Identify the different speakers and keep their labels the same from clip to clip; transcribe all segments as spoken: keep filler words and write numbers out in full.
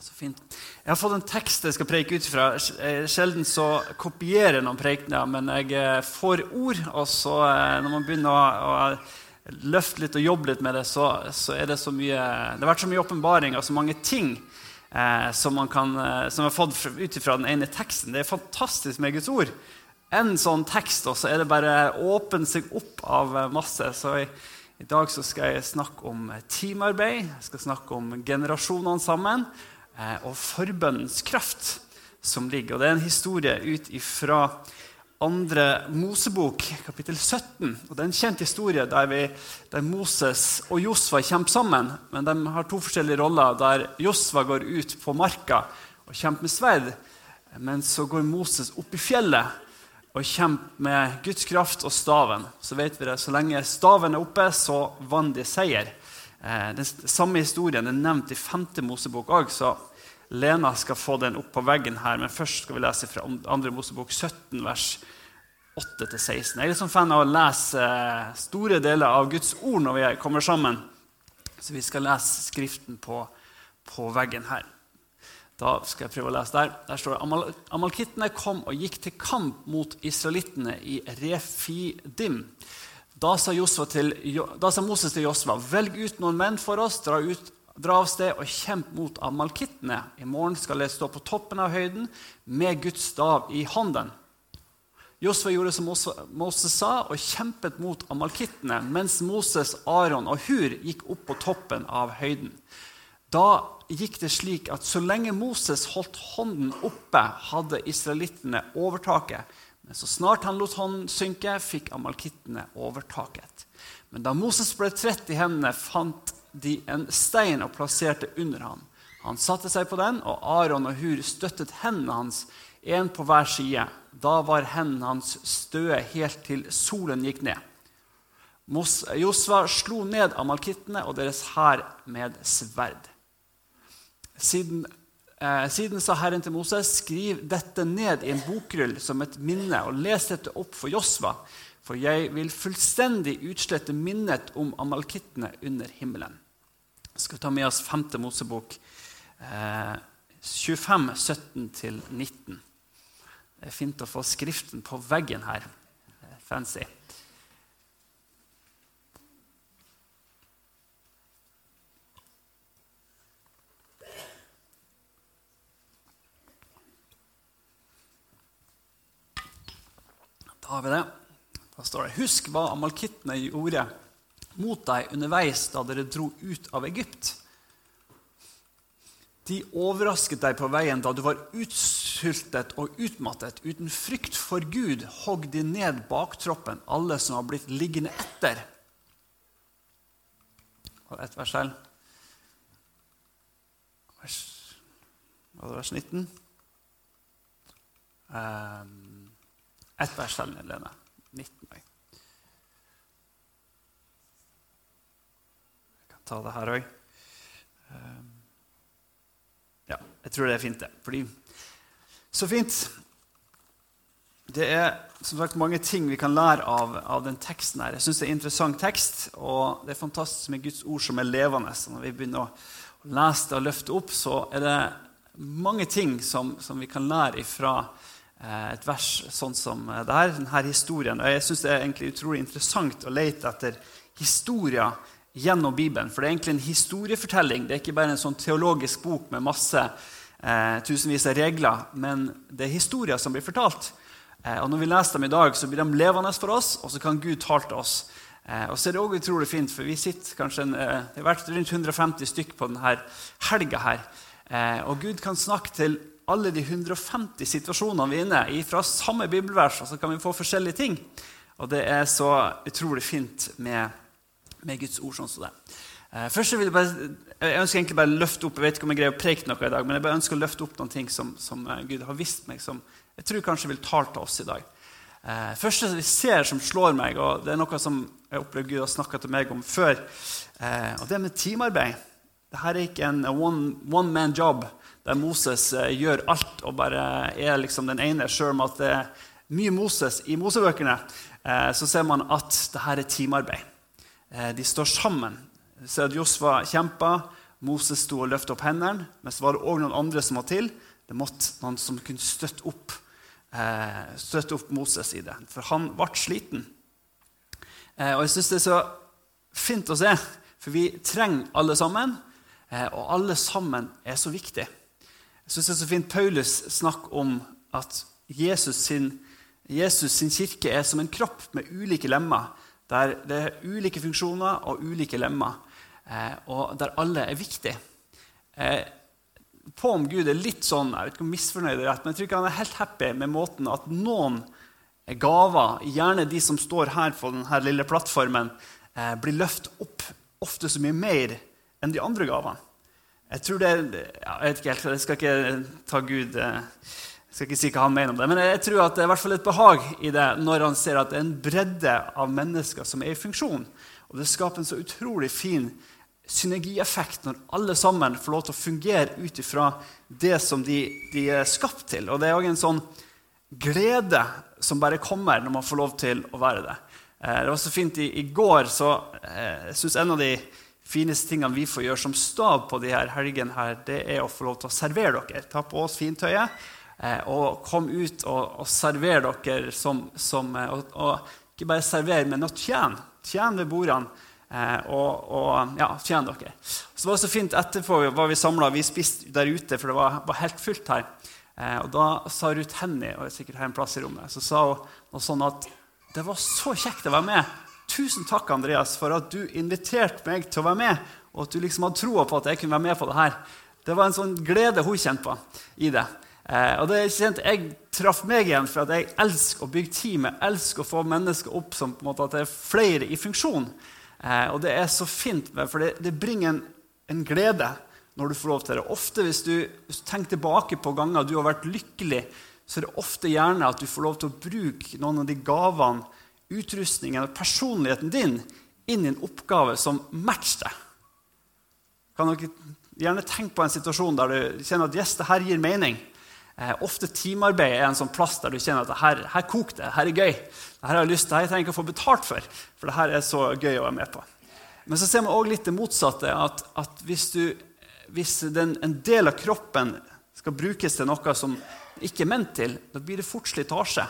Speaker 1: Så fint. Jeg har fått en tekst jeg skal preke ut fra. Sjelden så kopierer jeg noen prekener, men jeg får ord, og så når man begynner å, å løfte litt og jobbe litt med det, så, så er det så mye, det har vært så mye åpenbaring og så mange ting eh, som man kan, som jeg har fått ut fra den ene teksten. Det er fantastisk med Guds ord. En sånn tekst, og så er det bare åpent seg opp av masse. Så i, i dag så skal jeg snakke om teamarbeid, jeg skal snakke om generasjonene sammen, og forbønnens kraft som ligger. Og det er en historie ut fra andre Mosebok, kapittel sytten. Og det er en kjent historie der, vi, der Moses og Josva kjemper sammen, men de har to forskjellige roller, der Josva går ut på marka og kjemper med sverd, men så går Moses opp i fjellet og kjemper med Guds kraft og staven. Så vet vi det, så lenge staven er oppe, så vann de seier. Den samme historien er nevnt i femte Mosebok også, så Lena skal få den opp på veggen her, men først skal vi lese fra andre Mosebok sytten, vers åtte til seksten. Jeg er litt sånn fan av å lese store deler av Guds ord når vi kommer sammen, så vi skal lese skriften på, på veggen her. Da skal jeg prøve å lese der. Der står det, Amal Amalkittene kom og gikk til kamp mot israelittene i Refidim. Da sa, til, da sa Moses til Josva, velg ut noen menn for oss, dra, ut, dra av sted og kjemp mot Amalkittene. I morgen skal jeg stå på toppen av høyden med Guds stav i hånden. Josva gjorde som Moses sa og kjempet mot Amalkittene, mens Moses, Aaron og Hur gikk opp på toppen av høyden. Da gikk det slik at så lenge Moses holdt hånden oppe, hadde israelittene overtaket. Men så snart han lot hånden synke, fikk Amalkittene overtaket. Men da Moses ble trett i hendene, fant de en stein og plasserte under ham. Han satte seg på den, og Aaron og Hur støttet hendene hans, en på hver side. Da var hendene hans støe helt til solen gikk ned. Josva slo ned Amalkittene og deres hær med sverd. Siden, eh, siden sa Herren til Moses, skriv dette ned i en bokrull som et minne, og les dette opp for Josva, for jeg vil fullstendig utslette minnet om Amalkittene under himmelen. Jeg skal ta med oss femte Mosebok, eh, tjuefem, sytten til nitten. Det er fint å få skriften på veggen her. Fancy. Da har vi det. Da står det, husk hva Amalkittene gjorde mot deg underveis da dere dro ut av Egypt. De overrasket deg på veien da du var utsultet og utmattet. Uten frykt for Gud hogg de ned baktroppen, alle som har blitt liggende etter. Og et vers selv. Vers, var det vers nitten? Um, et vers selv, Lene. nitten. Jeg kan ta det her også. Um, Ja, jeg tror det er fint det. Fordi, så fint. Det er som sagt mange ting vi kan lære av, av den teksten her. Jeg synes det er en interessant tekst, og det er fantastisk med Guds ord som er levende. Så når vi begynner å lese det og løfte opp, så er det mange ting som, som vi kan lære fra eh, et vers sånn som det her, denne historien. Og jeg synes det er egentlig utrolig interessant å lete etter historier gjennom Bibelen, for det er egentlig en historiefortelling. Det er ikke bare en sånn teologisk bok med masse eh, tusenvis av regler, men det er historier som blir fortalt. Eh, og når vi leser dem i dag, så blir de levende for oss, og så kan Gud tale til oss. Eh, og så er det også utrolig fint, for vi sitter kanskje en, eh, det har vært rundt hundre og femti stykk på denne helga her, eh, og Gud kan snakke til alle de hundre og femti situasjonene vi er inne i, fra samme bibelvers, og så kan vi få forskjellige ting. Og det er så utrolig fint med med Guds ord sånn som det. Eh, først vil jeg bare, jeg ønsker egentlig bare løfte opp, jeg vet ikke om jeg greier å preke noe i dag, men jeg bare ønsker å løfte opp noen ting som, som Gud har vist meg, som jeg tror kanskje vil tale til oss i dag. Eh, første vi ser som slår meg, og det er noe som jeg opplever Gud har snakket til meg om før, eh, og det er med teamarbeid. Dette er ikke en one-man job, der Moses eh, gjør alt, og bare er liksom den ene, selv om at det er mye Moses i Mosebøkene, eh, så ser man at dette er teamarbeid. De står sammen. Så at Josva kjemper, Moses sto og løftet opp hendene, men så var det også noen andre som var til. Det måtte noen som kunne støtte opp, eh, støtte opp Moses i det, for han ble sliten. Eh, og jeg synes det er så fint å se, for vi trenger alle sammen, eh, og alle sammen er så viktig. Jeg synes det er så fint Paulus snakker om at Jesus sin, Jesus sin kirke er som en kropp med ulike lemmer, der det er ulike funksjoner og ulike lemmer, eh, og der alle er viktige. Eh, på om Gud er litt sånn, jeg vet ikke om misfornøyd er rett, men jeg tror ikke han er helt happy med måten at noen gaver, gjerne de som står her på denne lille plattformen, eh, blir løftet opp ofte så mye mer enn de andre gavene. Jeg tror det, ja, jeg vet ikke helt, jeg skal ikke ta Gud, jeg skal ikke si hva han mener om det, men jeg tror at det er i hvert fall et behag i det når han ser at det er en bredde av mennesker som er i funksjon. Og det skaper en så utrolig fin synergieffekt når alle sammen får lov til å fungere ut ifra det som de, de er skapt til. Og det er også en sånn glede som bare kommer når man får lov til å være det. Det var så fint i, i går, så jeg synes en av de fineste tingene vi får gjøre som stab på de her helgen her, det er å få lov til å servere dere. Ta på oss fintøyet, og kom ut og, og servere dere som, som og, og ikke bare servere, men å tjene. Tjene ved bordene, og, og ja, tjene dere. Så det var så fint etterpå, var vi samlet, vi spiste der ute, for det var, var helt fullt her. Og da sa Ruth Henny, og jeg er sikkert her en plass i rommet, så sa hun noe sånn at det var så kjekt å være med. Tusen takk, Andreas, for at du inviterte meg til å være med, og at du liksom hadde troa på at jeg kunne være med på det her. Det var en sånn glede hun kjente på i det. Eh, og det kjente jeg traff meg igjen, for at jeg elsker å bygge team, jeg elsker å få mennesker opp som på en måte at det er flere i funksjon. Eh, og det er så fint, for det, det bringer en, en glede når du får lov til det. Ofte hvis du, hvis du tenker tilbake på ganger du har vært lykkelig, så er det ofte gjerne at du får lov til å bruke noen av de gavene, utrustningen og personligheten din inn i en oppgave som matcher deg. Kan dere gjerne tenke på en situasjon der du kjenner at yes, det her gir mening. Eh, ofte teamarbeid er en sånn plass der du kjenner at det her, her koker det, her er gøy. Det her har jeg lyst til, det her trenger jeg ikke å få betalt for, for det her er så gøy å være med på. Men så ser man også litt det motsatte, at, at hvis, du, hvis den, en del av kroppen skal brukes til noe som ikke er ment til, da blir det fort slitasje.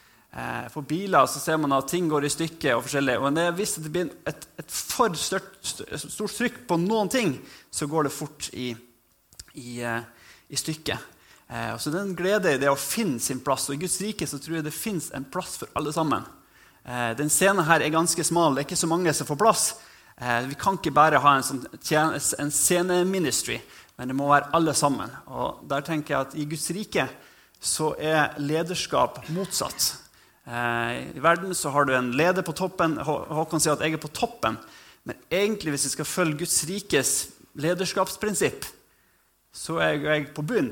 Speaker 1: På biler så ser man at ting går i stykker og forskjellig, og når hvis det blir et, et for stort, stort trykk på noen ting, så går det fort i, i, i stykker. Og så den glede i det å finne sin plass, og i Guds rike så tror jeg det finnes en plass for alle sammen. Den scenen her er ganske smal, det er ikke så mange som får plass. Vi kan ikke bare ha en, sånn, en sceneministry, men det må være alle sammen. Og der tenker jeg at i Guds rike så er lederskap motsatt. I verden så har du en leder på toppen. Håkon sier at jeg er på toppen, men egentlig hvis jeg skal følge Guds rikes lederskapsprinsipp, så er jeg på bunn.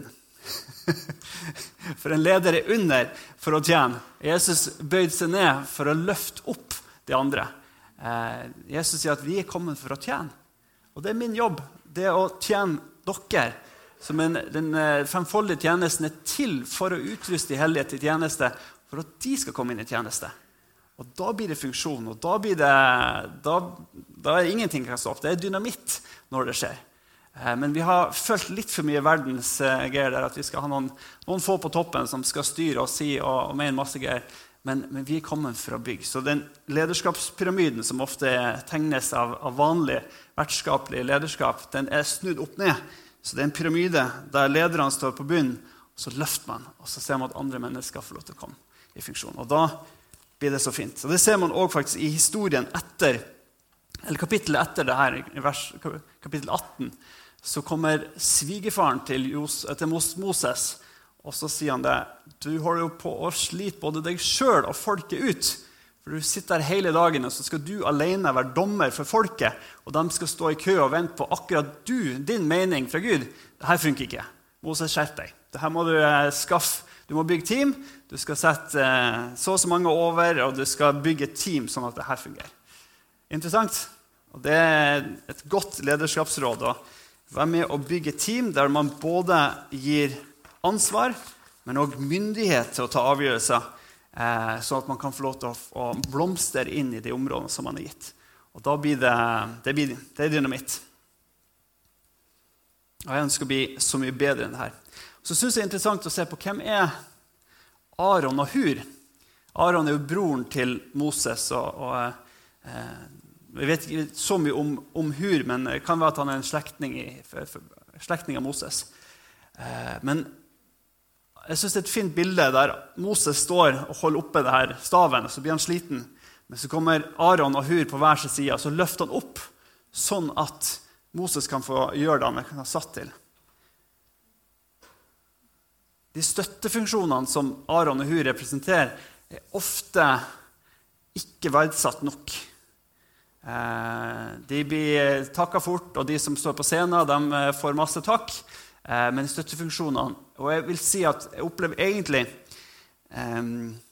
Speaker 1: For en leder er under for å tjene. Jesus bøyde seg ned for å løfte opp de andre. Jesus sier at vi er kommet for å tjene, og det er min jobb. Det er å tjene dere, som en, den femfoldige tjenesten er til for å utruste de hellige til tjeneste, for at de skal komme inn i tjeneste. Og da blir det funksjon, og da, blir det, da, da er ingenting kan stoppe. Det er dynamitt når det skjer. Men vi har følt litt for mye verdens greier der, at vi skal ha noen, noen få på toppen som skal styre og si og, og mene masse greier. Men, men vi er kommet for å bygge. Så den lederskapspyramiden som ofte tegnes av, av vanlig vertskapelig lederskap, den er snudd opp ned. Så det er en pyramide der lederne står på bunnen, og så løfter man, og så ser man at andre mennesker får lov til å komme i funksjon. Og da blir det så fint. Så det ser man også faktisk i historien etter, eller kapittelet etter det her, i vers, kapittel atten, så kommer svigerfaren til, Jos, til Moses, og så sier han det, du holder jo på å slite både deg selv og folket ut, for du sitter her hele dagen, og så skal du alene være dommer for folket, og de skal stå i kø og vente på akkurat du, din mening fra Gud. Dette funker ikke. Moses, skjerp deg. Dette må du skaffe. Du må bygge team, du skal sette så og så mange over, og du skal bygge et team sånn at dette fungerer. Interessant. Og det er et godt lederskapsråd å være med å bygge team der man både gir ansvar, men også myndighet til å ta avgjørelser, eh, sånn at man kan få lov til å, å blomstre inn i de områdene som man har gitt. Og da blir det, det, blir, det er dynamitt. Og jeg ønsker å bli så mye bedre enn det her. Så synes jeg det er interessant å se på hvem er Aron og Hur. Aron er jo broren til Moses, og, og eh, vi vet ikke så mye om, om Hur, men det kan være at han er en slektning, i, for, for, slektning av Moses. Eh, men jeg synes det er et fint bilde der Moses står og holder oppe det her staven, og så blir han sliten. Men så kommer Aron og Hur på hver sin side, og så løfter han opp, sånn at Moses kan få gjøre det han har satt til. De støttefunksjonene som Aron og Hur representerer, er ofte ikke verdsatt nok. Eh, de blir takket fort, og de som står på scenen, de får masse takk. Eh, men støttefunksjonene, og jeg vil si at jeg opplever egentlig eh,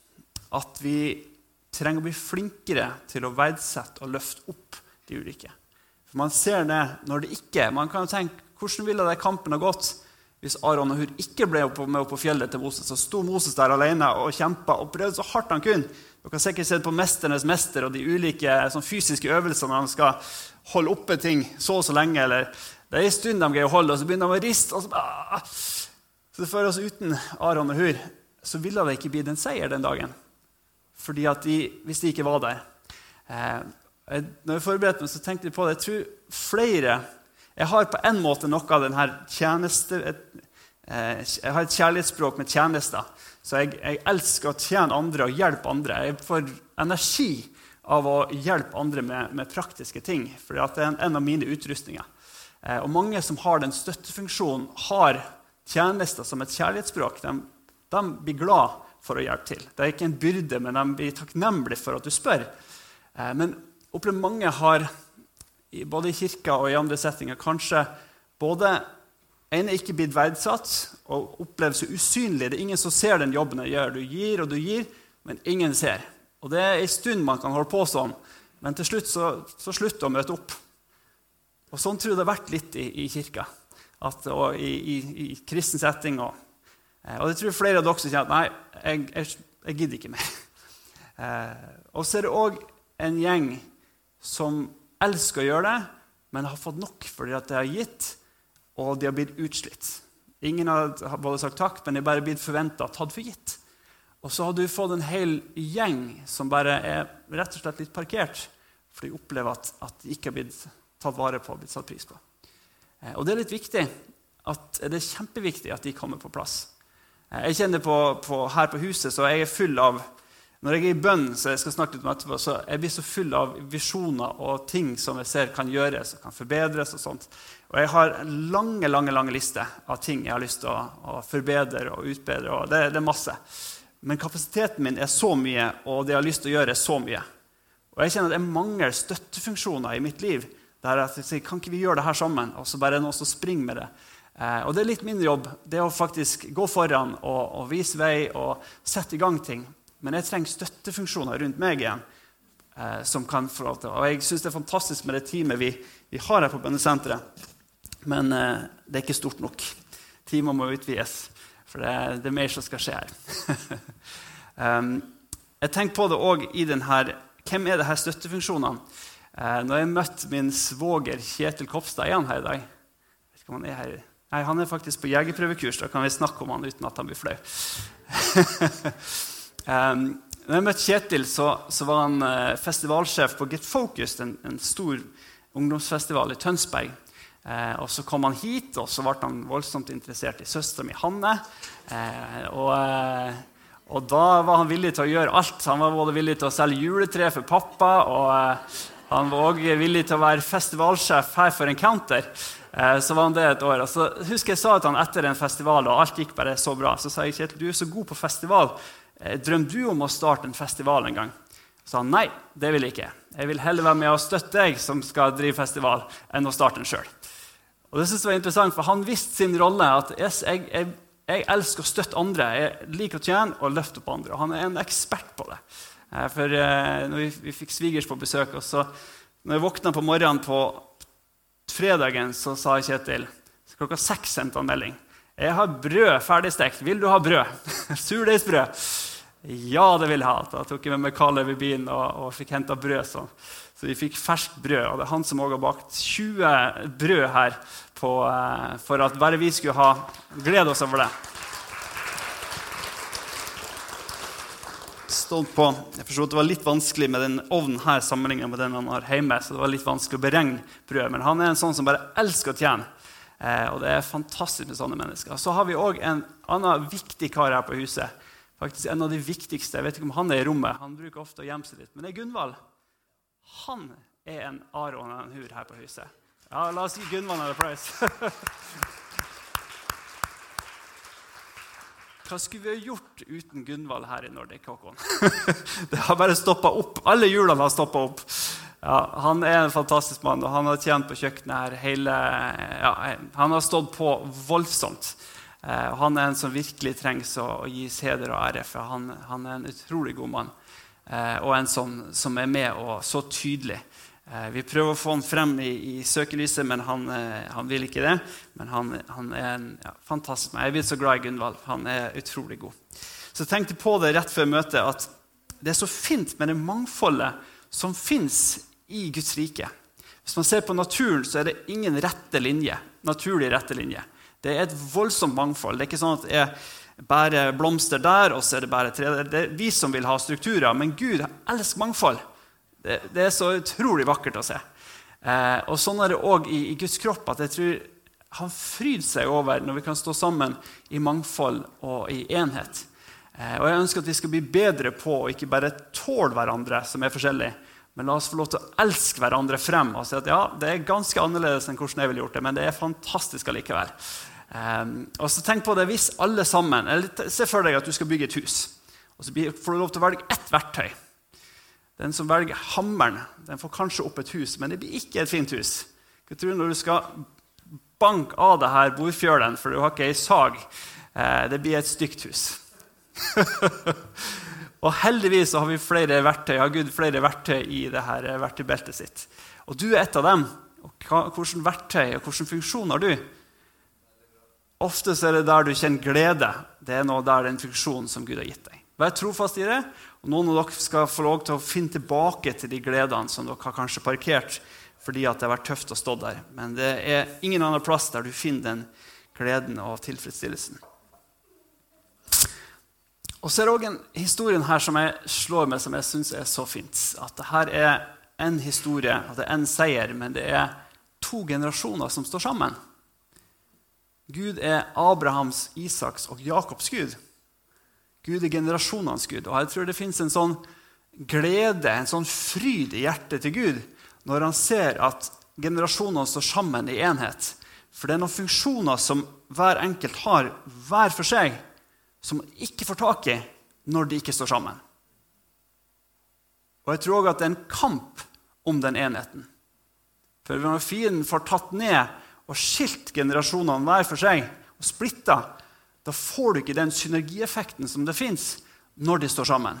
Speaker 1: at vi trenger å bli flinkere til å verdsette og løfte opp de ulike. For man ser det når det ikke, man kan jo tenke, hvordan ville det kampen ha gått hvis Aron og Hur ikke ble med opp på fjellet til Moses, så sto Moses der alene og kjempet og prøvde så hardt han kunne. Dere har sikkert sett på Mesternes mester og de ulike sånn, fysiske øvelsene når han skal holde oppe ting så og så lenge, eller det er en stund de greier å holde, og så begynner de å riste, og så, ah. Så for oss uten Aron og Hur, så ville det ikke bli en seier den dagen. Fordi at de, hvis de ikke var der. Eh, når jeg forberedte meg, så tenkte jeg på det. Jeg tror flere, jeg har på en måte noe av denne tjeneste, et, eh, jeg har et kjærlighetsspråk med tjenester, så jeg, jeg elsker å tjene andre og hjelpe andre. Jeg får energi av å hjelpe andre med, med praktiske ting, for det er en, en av mine utrustninger. Og mange som har den støttefunksjonen har tjenester som et kjærlighetsspråk. De, de blir glad for å hjelpe til. Det er ikke en byrde, men de blir takknemlige for at du spør. Men opplever mange har, både i kirka og i andre settinger, kanskje både en er ikke blitt verdsatt og opplever så usynlig. Det er ingen som ser den jobben jeg gjør. Du gir og du gir, men ingen ser. Og det er en stund man kan holde på sånn, men til slutt så, så slutter å møte opp. Og sånn tror jeg det har vært litt i, i kirka, at, og i, i, i kristen setting. Og, og det tror jeg flere av dere som sier at nei, jeg, jeg, jeg gidder ikke mer. Eh, og så er det også en gjeng som elsker å gjøre det, men har fått nok fordi at det har gitt, og de har blitt utslitt. Ingen har både sagt takk, men de har bare blitt forventet, tatt for gitt. Og så har du fått en hel gjeng som bare er rett og slett litt parkert, for de opplever at, at de ikke har blitt tatt vare på, blitt satt pris på. Eh, og det er litt viktig, at det er kjempeviktig at de kommer på plass. Eh, jeg kjenner på, på her på huset, så jeg er full av, når jeg er i bønn, så jeg skal snakke litt om etterpå, så jeg blir så full av visjoner og ting som jeg ser kan gjøres og kan forbedres og sånt. Og jeg har lange, lange, lange lister av ting jeg har lyst til å, å forbedre og utbedre, og det, det er masse. Men kapasiteten min er så mye, og det jeg har lyst til å gjøre er så mye. Og jeg kjenner at jeg mangler støttefunksjoner i mitt liv, der jeg sier, kan ikke vi gjøre det her sammen? Og så bare er det noen som springer med det. Eh, og det er litt min jobb, det å faktisk gå foran og, og vise vei og sette i gang ting. Men jeg trenger støttefunksjoner rundt meg igjen, eh, som kan få lov til. Og jeg synes det er fantastisk med det teamet vi, vi har her på bønnesenteret. Men eh, det er ikke stort nok. Teamet må utvides, for det, det er mer som skal skje her. um, jeg tenker på det også i denne, hvem er det her støttefunksjonene? Eh, når jeg møtte min svoger Kjetil Kopstad, er han her i dag? Jeg vet ikke om han er her. Nei, han er faktisk på jegerprøvekurs, da kan vi snakke om han uten at han blir flau. um, når jeg møtte Kjetil, så, så var han eh, festivalsjef på Get Focused, en, en stor ungdomsfestival i Tønsberg. Eh, og så kom han hit, og så ble han voldsomt interessert i søsteren min, Hanne. Eh, og... Eh, Og da var han villig til å gjøre alt. Han var både villig til å selge juletre for pappa, og eh, han var også villig til å være festivalsjef her for Encounter. Eh, så var han det et år. Og så husker jeg sa til han etter en festival, og alt gikk bare så bra. Så sa jeg, Kjetil, du er så god på festival. Eh, drømmer du om å starte en festival en gang? Så han, nei, det vil jeg ikke. Jeg vil heller være med og støtte deg som skal drive festival, enn å starte den selv. Og det synes jeg var interessant, for han visste sin rolle, at jeg, jeg, jeg Jeg elsker å støtte andre. Jeg liker å tjene og løfte opp andre. Og han er en ekspert på det. For når vi, vi fikk svigers på besøk, og så når jeg våkna på morgenen på fredagen, så sa Kjetil, så klokka seks sendte han melding. Jeg har brød ferdigstekt. Vil du ha brød? Surdeigsbrød. Ja, det vil jeg ha. Da tok jeg med meg Karl over bilen og, og fikk hentet brød. Så, Så vi fikk ferskt brød, og det er han som også har bakt tjue brød her på, for at bare vi skulle ha glede oss over det. Stått på. Jeg forstod at det var litt vanskelig med den ovnen her sammenlignet med den han har hjemme, så det var litt vanskelig å beregne brød, men han er en sånn som bare elsker å tjene, eh, og det er fantastisk med sånne mennesker. Så har vi også en annen viktig kar her på huset, faktisk en av de viktigste. Jeg vet ikke om han er i rommet, han bruker ofte å gjemme seg litt, men det er Gunvald. Han er en Aron og en Hur her på huset. Ja, la oss gi Gunvald en applaus. Hva skulle vi ha gjort uten Gunvald her i Nordic, Håkon? Det har bare stoppet opp. Alle hjulene har stoppet opp. Ja, han er en fantastisk mann, og han har tjent på kjøkkenet her hele... Ja, han har stått på voldsomt. Eh, han er en som virkelig trengs å, å gis heder og ære, for han, han er en utrolig god mann. Eh, og en som, som er med og så tydelig. Vi prøver å få han frem i, i søkelyset, men han, han vil ikke det. Men han, han er en ja, fantastisk mann. Jeg blir så glad i Gunvald. Han er utrolig god. Så jeg tenkte på det rett før møtet at det er så fint med det mangfoldet som finnes i Guds rike. Hvis man ser på naturen, så er det ingen rette linje. Naturlig rette linje. Det er et voldsomt mangfold. Det er ikke sånn at det er bare blomster der, og så er det bare tre. Det er vi som vil ha strukturer, men Gud elsker mangfold. Det, det er så utrolig vakkert å se. Eh, og sånn er det også i, i Guds kropp, at jeg tror han fryder seg over når vi kan stå sammen i mangfold og i enhet. Eh, og jeg ønsker at vi skal bli bedre på å ikke bare tåle hverandre som er forskjellige, men la oss få lov til å elske hverandre frem og si at ja, det er ganske annerledes enn hvordan jeg ville gjort det, men det er fantastisk allikevel. Eh, og så tenk på det, hvis alle sammen, eller se for deg at du skal bygge et hus, og så får du lov til å velge ett verktøy. Den som velger hammeren, den får kanskje opp et hus, men det blir ikke et fint hus. Hva tror du når du skal banke av det her bordfjølen, for du har ikke en sag, eh, det blir et stygt hus. Og heldigvis så har vi flere verktøy, har Gud flere verktøy i det her verktøybeltet sitt. Og du er et av dem. Og hvilken verktøy og hvilken funksjon har du? Ofte så er det der du kjenner glede. Det er noe der den funksjonen som Gud har gitt deg. Vær trofast i det, og noen av dere skal få lov til å finne tilbake til de gledene som dere har kanskje parkert, fordi at det har vært tøft å stå der. Men det er ingen annen plass der du finner den gleden og tilfredsstillelsen. Og så er det også en historie her som jeg slår med, som jeg synes er så fint. At det her er en historie, at det er en seier, men det er to generasjoner som står sammen. Gud er Abrahams, Isaks og Jakobs Gud. Gud er generasjonenes Gud, og jeg tror det finnes en sånn glede, en sånn fryd i hjertet til Gud, når han ser at generasjonene står sammen i enhet. For det er noen funksjoner som hver enkelt har, hver for seg, som man ikke får tak i når de ikke står sammen. Og jeg tror også at det er en kamp om den enheten. For når fienden får tatt ned og skilt generasjonene hver for seg, og splittet, da får du ikke den synergieffekten som det finnes når de står sammen.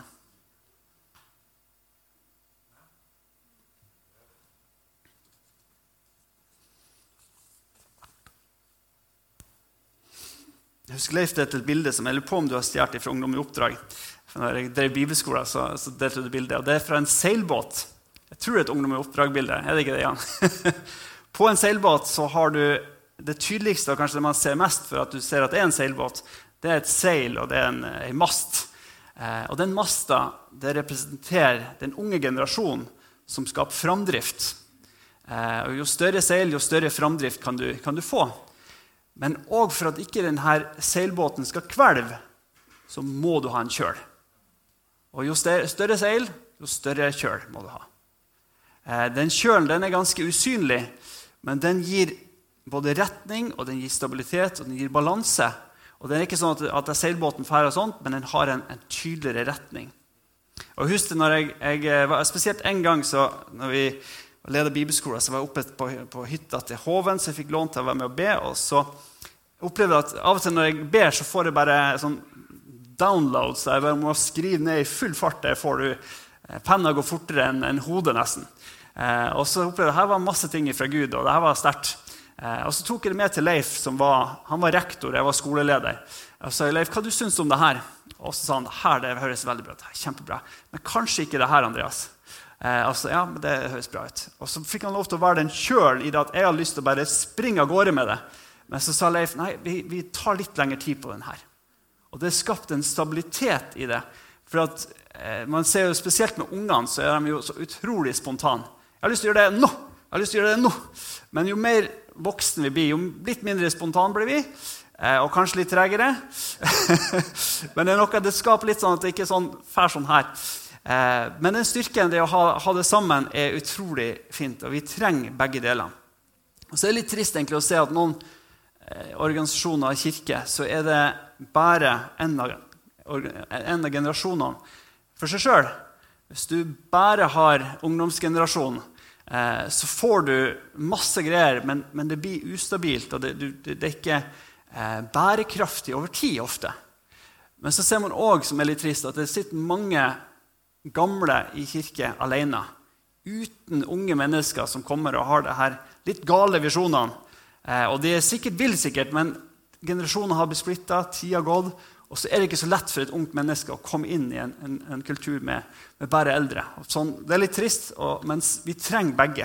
Speaker 1: Jeg husker Leif delte et bilde som jeg lurer på om du har stjert fra Ungdom i oppdrag. For når jeg drev bibelskolen, så, så delte du bildet, og det er fra en seilbåt. Jeg tror det er et Ungdom i oppdrag-bilde, er det ikke det, Jan? På en seilbåt så har du det tydeligste, og kanskje det man ser mest for at du ser at det er en seilbåt, det er et seil, og det er en, en mast. Eh, og den masta, det representerer den unge generasjonen som skaper framdrift. Eh, og jo større seil, jo større framdrift kan du, kan du få. Men også for at ikke denne seilbåten skal kvelve, så må du ha en kjøl. Og jo større, større seil, jo større kjøl må du ha. Eh, den kjølen, den er ganske usynlig, men den gir både retning, og den gir stabilitet, og den gir balanse. Og det er ikke sånn at, at det er seilbåten fer og sånt, men den har en, en tydeligere retning. Og husk det når jeg, jeg var spesielt en gang, så når vi ledet bibelskolen, så var jeg oppe på, på hytta til Hoven, så jeg fikk lån til å være med og be, og så opplevde jeg at av og til når jeg ber, så får jeg bare sånn downloads, så jeg bare må skrive ned i full fart, der får du penna går fortere enn, enn hodet nesten. Eh, og så opplevde jeg at her var masse ting fra Gud, og det her var sterkt. Eh, og så tok jeg det med til Leif, som var, han var rektor, jeg var skoleleder. Og så sa jeg, Leif, hva du synes om det her? Og så sa han, her det høres veldig bra, det er kjempebra. Men kanskje ikke det her, Andreas. Eh, altså, ja, men det høres bra ut. Og så fikk han lov til å være den kjølen i det at jeg hadde lyst til å bare springe av gårde med det. Men så sa Leif, nei, vi, vi tar litt lengre tid på den her. Og det skapte en stabilitet i det. For at eh, man ser jo spesielt med ungene, så er de jo så utrolig spontane. Jeg har lyst til å gjøre det nå! Jeg har lyst til å gjøre det nå! Men jo mer voksen vi blir, jo litt mindre spontan blir vi. Eh, og kanskje litt tregere. Men det er noe, det skaper litt sånn at det ikke er sånn fær sånn her. Eh, men den styrken, det å ha, ha det sammen, er utrolig fint. Og vi trenger begge deler. Og så er det litt trist egentlig å se at noen organisasjoner og kirke, så er det bare en av, en av generasjonene for seg selv. Hvis du bare har ungdomsgenerasjonen, eh, så får du masse greier, men, men det blir ustabilt, og det, det, det er ikke eh, bærekraftig over tid ofte. Men så ser man også, som er litt trist, at det sitter mange gamle i kirke alene, uten unge mennesker som kommer og har det her litt gale visjonene. Eh, og det er sikkert vil sikkert, men generasjoner har blitt splittet, tid har gått, og så er det ikke så lett for et ungt menneske å komme inn i en, en, en kultur med, med bare eldre. Og sånn, det er litt trist, og, men vi trenger begge.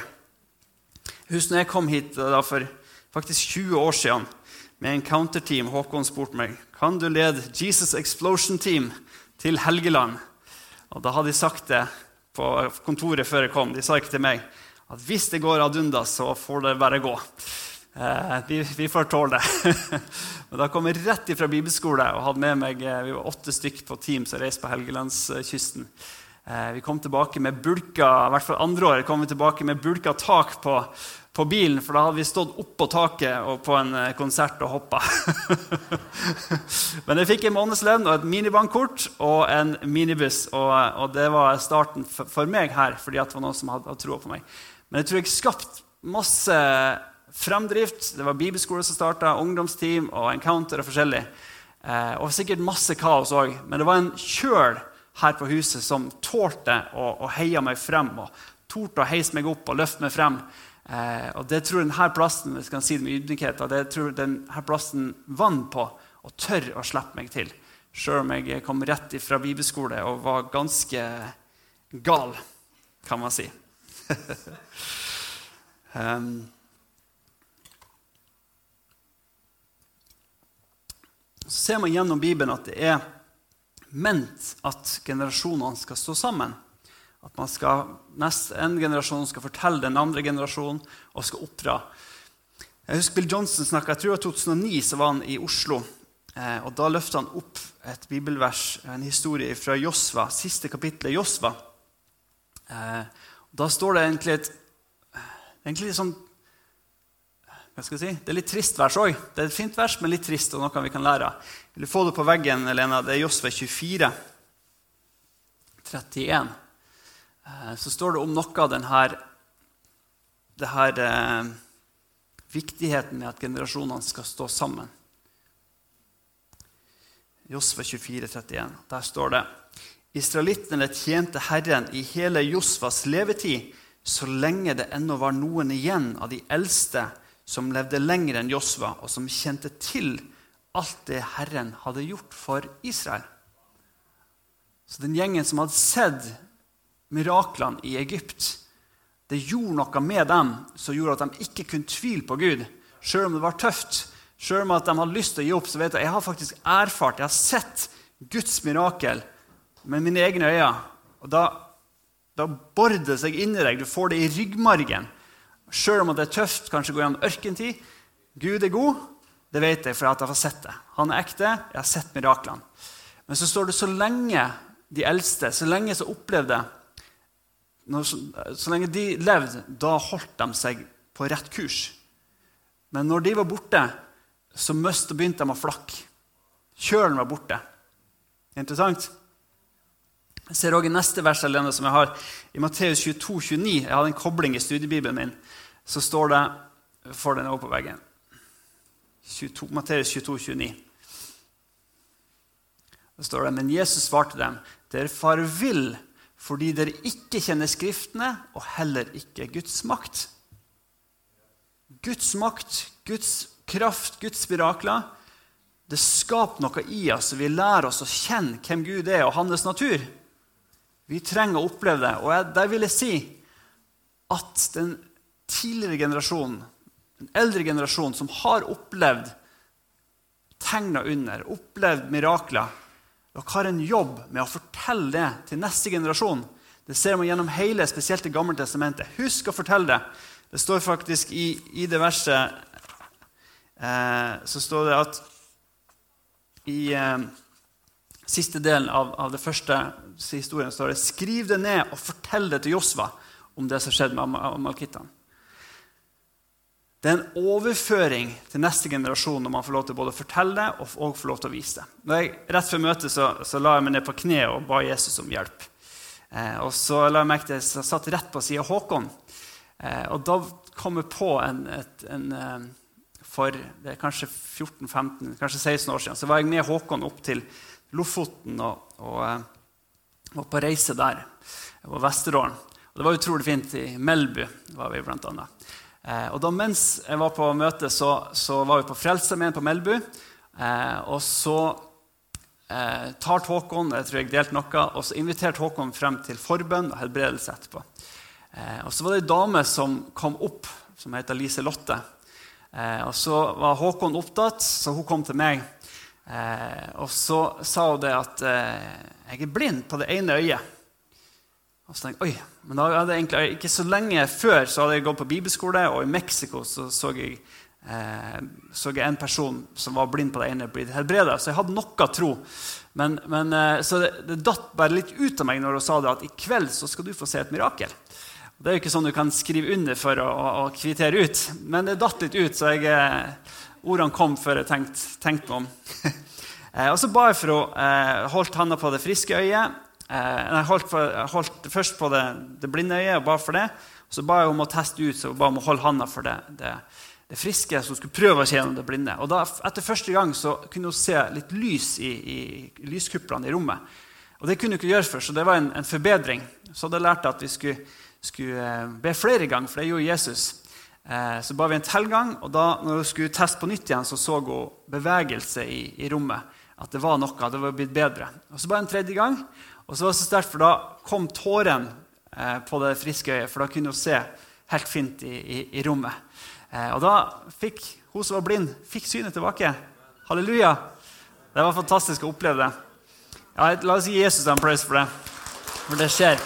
Speaker 1: Husk når jeg kom hit da, for faktisk tjue år siden, med en counterteam, Håkon spurte meg, kan du lede Jesus Explosion Team til Helgeland? Og da hadde de sagt det på kontoret før jeg kom. De sa ikke til meg at hvis det går ad undas, så får det bare gå. Eh, vi, vi får tåle det. Men da kom jeg rett fra bibelskole og hadde med meg, vi var åtte stykk på team som reiste på Helgelandskysten. Eh, vi kom tilbake med bulka, i hvert fall andre år, kom vi tilbake med bulka tak på, på bilen, for da hadde vi stått opp på taket og på en konsert og hoppet. Men jeg fikk en månedslønn og et minibankkort og en minibuss, og, og det var starten for, for meg her, fordi det var noen som hadde, hadde troet på meg. Men jeg tror jeg skapte masse fremdrift. Det var bibelskole som startet, ungdomsteam og encounter og forskjellig. Eh, og sikkert masse kaos også. Men det var en kjøl her på huset som tålte å, å heie meg frem, og tålte å heise meg opp og løfte meg frem. Eh, og det tror jeg denne plassen, hvis jeg kan si det med ydmykhet, det tror jeg denne plassen vann på og tør å slippe meg til. Selv om jeg kom rett fra bibelskole og var ganske gal, kan man si. um, Så ser man gjennom Bibelen at det er ment at generasjonene skal stå sammen. At man skal, nest, en generasjon skal fortelle den andre generasjonen og skal oppdra. Jeg husker Bill Johnson snakket, jeg tror det var to tusen og ni, så var han i Oslo. Eh, og da løftet han opp et bibelvers, en historie fra Josva, siste kapitlet Josva. Eh, da står det egentlig et, egentlig sånn, hva skal jeg si? Det er litt trist vers også. Det er et fint vers, men litt trist, og noe vi kan lære. Vil du få det på veggen, Elena? Det er Josva tjuefire, trettien. Så står det om noe av denne, det her, eh, viktigheten med at generasjonene skal stå sammen. Josva tjuefire, trettien. Der står det, Israelittene tjente Herren i hele Josvas levetid, så lenge det ennå var noen igjen av de eldste som levde lenger enn Josva, og som kjente til alt det Herren hadde gjort for Israel. Så den gjengen som hadde sett miraklene i Egypt, det gjorde noe med dem som gjorde at de ikke kunne tvile på Gud, selv om det var tøft, selv om at de hadde lyst til å gi opp, så vet jeg, jeg har faktisk erfart, jeg har sett Guds mirakel med mine egne øyne, og da, da border det seg inn i deg, du får det i ryggmargen. Selv om det er tøft, kanskje går gjennom ørkentid. Gud er god, det vet jeg for at jeg har sett det. Han er ekte, jeg har sett miraklene. Men så står det så lenge de eldste, så lenge så opplevde, når, så lenge de levde, da holdt de seg på rett kurs. Men når de var borte, så møst og begynte de å flakke. Kjølen var borte. Interessant. Jeg ser også i neste vers Helene, som jeg har i Matteus tjueto tjueni. Jeg hadde en kobling i studiebibelen min. Så står det, får den over på veggen, tjueto, Matteus tjueto tjueni. Det står det, men Jesus svarte dem, dere far vil, fordi dere ikke kjenner skriftene, og heller ikke Guds makt. Guds makt, Guds kraft, Guds mirakler, det skaper noe i oss, så vi lærer oss å kjenne hvem Gud er og hans natur. Vi trenger å oppleve det. Og jeg, der vil jeg si at den tidligere generasjonen, den eldre generasjonen som har opplevd tegnet under, opplevd mirakler, dere har en jobb med å fortelle det til neste generasjon. Det ser man gjennom hele, spesielt det gamle testamentet. Husk å fortelle det. Det står faktisk i, i det verset, eh, så står det at i eh, siste delen av, av det første historien står det, skriv det ned og fortell det til Josva om det som skjedde med Amalkittene. Det er en overføring til neste generasjon når man får lov til både å fortelle det og, og får lov til å vise det. Når jeg, rett før møtet så, så la jeg meg ned på kne og ba Jesus om hjelp. Eh, og så la jeg merke til at jeg satt rett på siden av Håkon. Eh, og da kom jeg på en, et, en eh, for det er kanskje fjorten femten, kanskje seksten år siden, så var jeg med Håkon opp til Lofoten og, og eh, var på reise der. Jeg var Vesterålen. Og det var utrolig fint. I Melbu var vi blant annet. Eh, og da mens jeg var på møte, så, så var vi på Frelsesarmeen på Melbu. Eh, og så eh, tar Håkon, jeg tror jeg delte noe, og så inviterte Håkon frem til forbønn og helbredelse etterpå. Eh, og så var det en dame som kom opp, som heter Lise Lotte. Eh, og så var Håkon opptatt, så hun kom til meg. Eh, og så sa hun det at eh, jeg er blind på det ene øyet. Og så tenkte jeg, oi, men da hadde jeg egentlig, ikke så lenge før så hadde jeg gått på bibelskole, og i Mexico så så jeg, eh, så jeg en person som var blind på det ene blitt helbredet, så jeg hadde noe tro. Men, men eh, så det, det datt bare litt ut av meg når hun sa det, at i kveld så skal du få se et mirakel. Det er jo ikke sånn du kan skrive under for å, å, å kvittere ut, men det datt litt ut, så jeg, eh, ordene kom før jeg tenkte, tenkte meg om. eh, og så ba jeg for å eh, holdt handa på det friske øyet. Jeg holdt, for, jeg holdt først på det, det blinde øyet og ba for det. Og så ba jeg om å teste ut, så ba jeg om å holde handa for det, det, det friske, som skulle prøve å se gjennom det blinde. Og da, etter første gang så kunne hun se litt lys i, i, i lyskuplene i rommet. Og det kunne hun ikke gjøre før, så det var en, en forbedring. Så hadde jeg lært at vi skulle, skulle be flere ganger, for det gjorde Jesus. Så ba vi en tilgang, og da når hun skulle teste på nytt igjen, så så hun bevegelse i, i rommet. At det var noe, det var blitt bedre. Og så ba jeg en tredje gang, og så var det så sterkt, for da kom tåren eh, på det friske øyet, for da kunne hun se helt fint i, i, i rommet. Eh, og da fikk hun som var blind, fikk synet tilbake. Halleluja! Det var fantastisk å oppleve det. Ja, la oss gi Jesus en applaus for det, for det skjer.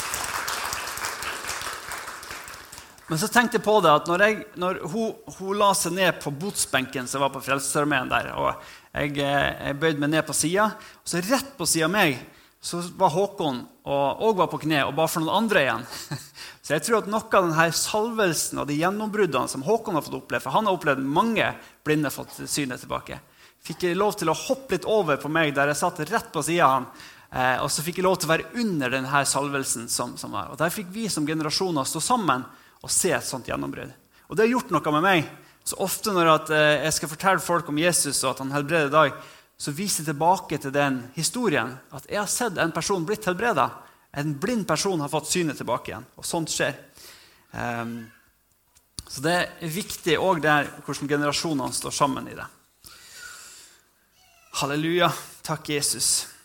Speaker 1: Men så tenkte jeg på det, at når, jeg, når hun, hun la seg ned på botsbenken som var på Frelsesarmeen der, og jeg, jeg bøyde meg ned på siden, og så rett på siden av meg, så var Håkon og, og var på kne og ba for noen andre igjen. Så jeg tror at noe av denne salvelsen og de gjennombruddene som Håkon har fått oppleve, for han har opplevd mange blinde fått synet tilbake, fikk jeg lov til å hoppe litt over på meg der jeg satt rett på siden av han, eh, og så fikk jeg lov til å være under denne salvelsen som, som var. Og der fikk vi som generasjoner stå sammen og se et sånt gjennombrudd. Og det har gjort noe med meg. Så ofte når at, eh, jeg skal fortelle folk om Jesus og at han helbreder i dag, så viser jeg tilbake til den historien at jeg har sett en person blitt helbredet. En blind person har fått synet tilbake igjen, og sånt skjer. Um, så det er viktig også der hvordan generasjonene står sammen i det. Halleluja, takk Jesus.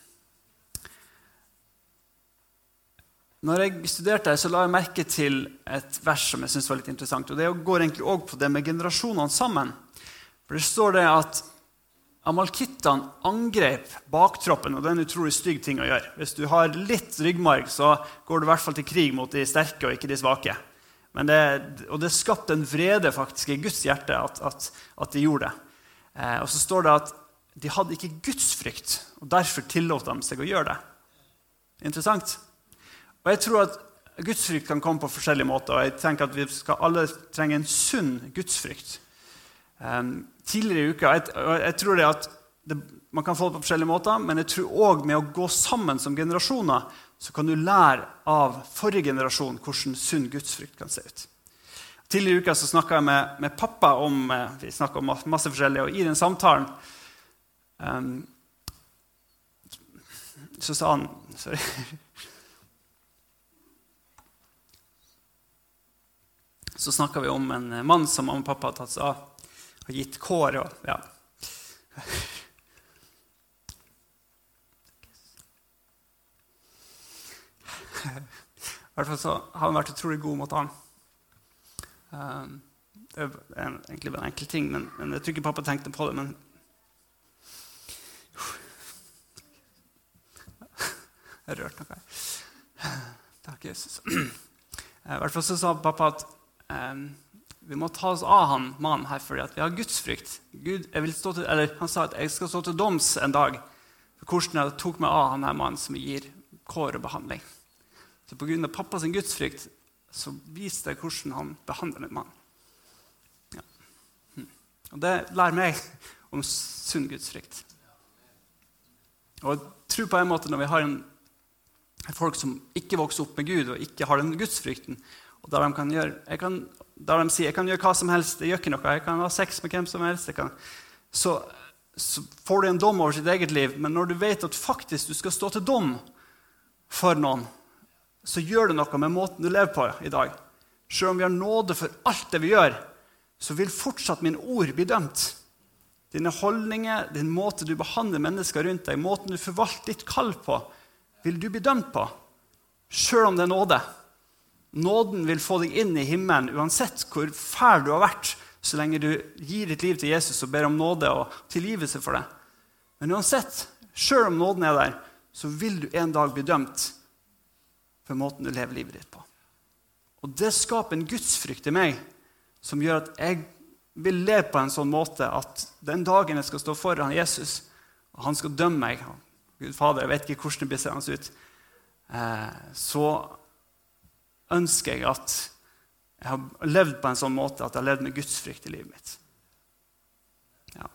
Speaker 1: Når jeg studerte her, så la jeg merke til et vers som jeg synes var litt interessant, og det går egentlig også på det med generasjonene sammen. For det står det at Amalkittene angrep baktroppen, og det er en utrolig stygg ting å gjøre. Hvis du har litt ryggmarg, så går du i hvert fall til krig mot de sterke og ikke de svake. Men det, og det skapte en vrede faktisk i Guds hjerte at, at, at de gjorde det. Eh, og så står det at de hadde ikke Guds frykt, og derfor tillot de seg å gjøre det. Interessant. Og jeg tror at Guds frykt kan komme på forskjellige måter, og jeg tenker at vi skal alle trenge en sunn Guds frykt. Um, tidligere i uka, jeg, jeg tror det at det, man kan få det på forskjellige måter, men jeg tror også med å gå sammen som generasjoner, så kan du lære av forrige generasjon hvordan sunn gudsfrykt kan se ut. Tidligere i uka så snakket jeg med, med pappa om, vi snakket om masse forskjellig, og i den samtalen um, så sa han, sorry, så snakket vi om en mann som mamma og pappa har tatt seg av, har gitt kår og ja. I hvert fall så har han vært utrolig god mot han. Um, det er egentlig bare en enkel ting, men, men jeg tror ikke pappa tenkte på det, men jeg har rørt noe her. Takk, Jesus. I hvert fall så sa pappa at um, vi må ta oss av han, mannen her, fordi at vi har Guds frykt. Gud, jeg vil stå til, eller han sa at jeg skal stå til doms en dag, for hvordan jeg tok meg av han her mannen som gir kår og behandling. Så på grunn av pappas gudsfrykt, så viste jeg hvordan han behandler en mann. Ja. Hm. Og det lærer meg om sunn gudsfrykt. Og jeg tror på en måte når vi har en, folk som ikke vokser opp med Gud, og ikke har den gudsfrykten, og der de kan gjøre, jeg kan, der de sier, jeg kan gjøre hva som helst, det gjør ikke noe, jeg kan ha sex med hvem som helst, jeg kan, så, så får du en dom over sitt eget liv, men når du vet at faktisk du skal stå til dom for noen, så gjør det noe med måten du lever på i dag. Selv om vi har nåde for alt det vi gjør, så vil fortsatt mine ord bli dømt. Dine holdninger, din måte du behandler mennesker rundt deg, måten du forvalter ditt kall på, vil du bli dømt på, selv om det er nåde. Nåden vil få deg inn i himmelen, uansett hvor fæl du har vært, så lenge du gir ditt liv til Jesus og ber om nåde og tilgivelse for det. Men uansett, selv om nåden er der, så vil du en dag bli dømt for måten du lever livet ditt på. Og det skaper en gudsfrykt i meg, som gjør at jeg vil leve på en sånn måte at den dagen jeg skal stå foran Jesus, og han skal dømme meg, Gud Fader, jeg vet ikke hvordan det blir seende ut, så ønsker jeg at jeg har levd på en sånn måte at jeg har levd med gudsfrykt i livet mitt. Ja.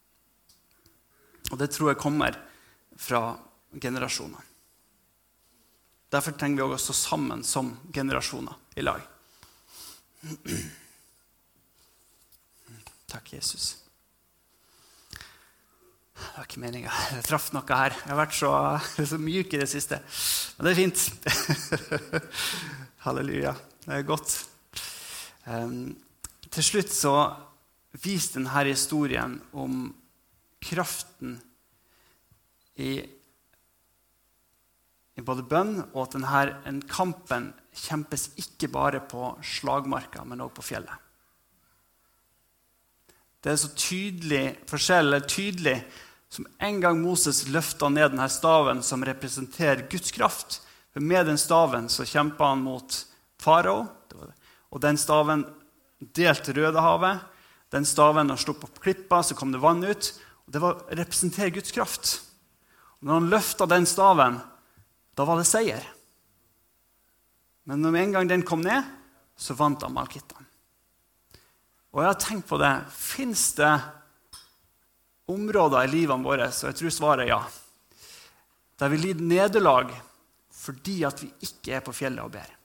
Speaker 1: Og det tror jeg kommer fra generasjoner. Derfor trenger vi også stå sammen som generasjoner i lag. Takk, Jesus. Det var ikke meningen. Jeg traff noe her. Jeg har vært så, så myk i det siste. Men det er fint. Halleluja. Det er godt. Um, til slutt så viste denne historien om kraften i i både bønn, og at denne en kampen kjempes ikke bare på slagmarka, men også på fjellet. Det er så tydelig forskjell, tydelig, som en gang Moses løftet ned denne staven som representerer Guds kraft. For med den staven så kjempet han mot farao, og den staven delte Rødehavet. Den staven og slo på klippa, så kom det vann ut, og det var representerer Guds kraft. Og når han løftet den staven, da var det seier. Men når en gang den kom ned, så vant Amalkittene. Og jeg har tenkt på det. Finnes det områder i livene våre, så jeg tror svaret er ja, der vi lider nederlag fordi at vi ikke er på fjellet og ber?